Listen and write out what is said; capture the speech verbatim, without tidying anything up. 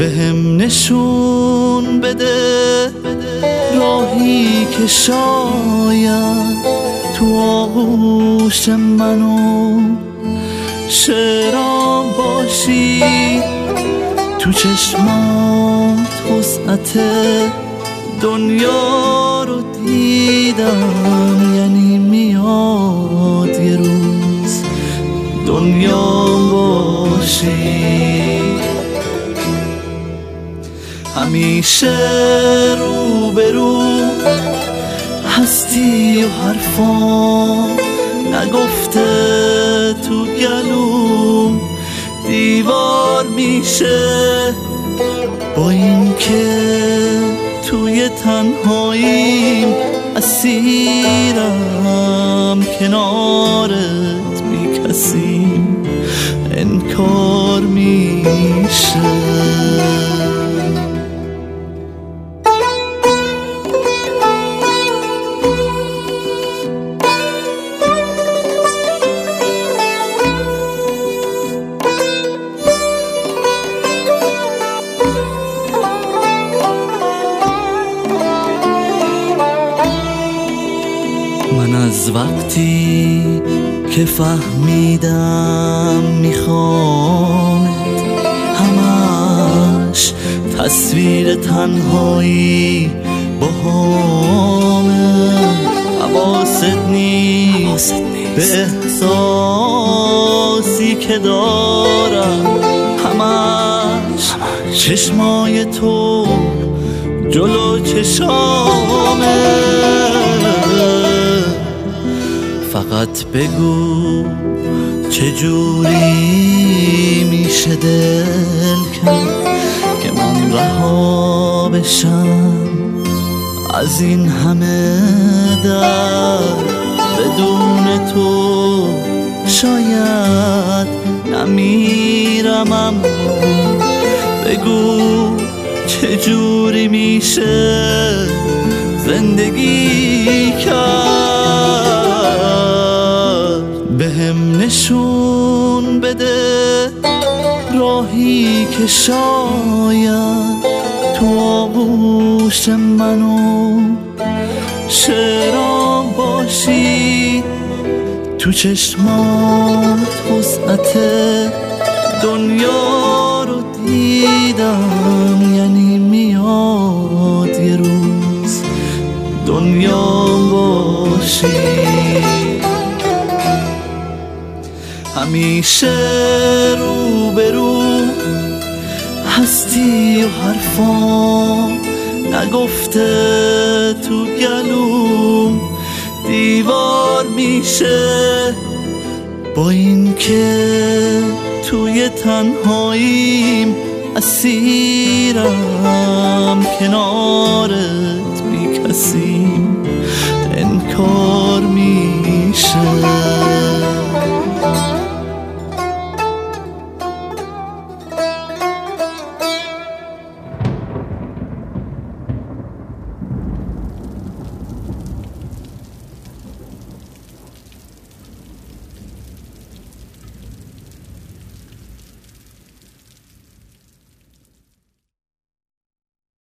بهم نشون بده راهی که شاید تو آغوش منو شعرام باشی، تو چشمات وسعت دنیا رو دیدم، یعنی میاد یه روز دنیا باشی. همیشه رو به رو هستی و حرفا نگفته تو گلوم دیوار میشه، با این که توی تنهاییم اسیرم، کنارت بی کسیم انکار میشه. من از وقتی که فهمیدم میخوامت، همش تصویر تنهایی با همه، حواست نیست به احساسی که دارم، همش چشمای تو جلو چشامه. فقط بگو چجوری میشه دل کرد که من رها بشم از این همه درد، بدون تو شاید نمیرم، اما بگو چجوری میشه زندگی کرد. بهم نشون بده راهی که شاید تو آغوش منو شعرام باشی، تو چشمات وسعت دنیا رو دیدم، یعنی میاد یه روز دنیا باشی. همیشه رو به رو هستی و حرفا نگفته تو گلوم دیوار میشه، با این که توی تنهاییم اسیرم، کنارت بی کسیم انکار میشه.